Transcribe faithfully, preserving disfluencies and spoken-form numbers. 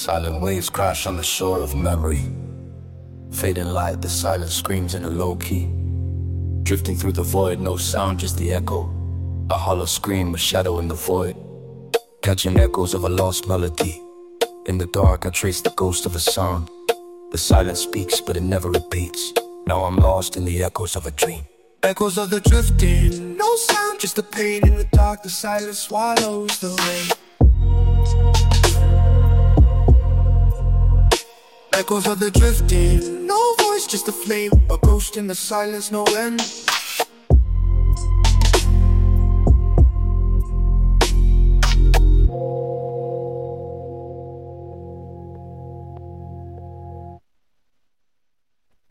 Silent waves crash on the shore of memory. Fading light, the silence screams in a low key. Drifting through the void, no sound, just the echo. A hollow scream, a shadow in the void. Catching echoes of a lost melody. In the dark, I trace the ghost of a sound. The silence speaks, but it never repeats. Now I'm lost in the echoes of a dream. Echoes of the drifting, no sound, just the pain in the dark. The silence swallows the rain. Echoes of the drifting, no voice, just a flame. A ghost in the silence, no end.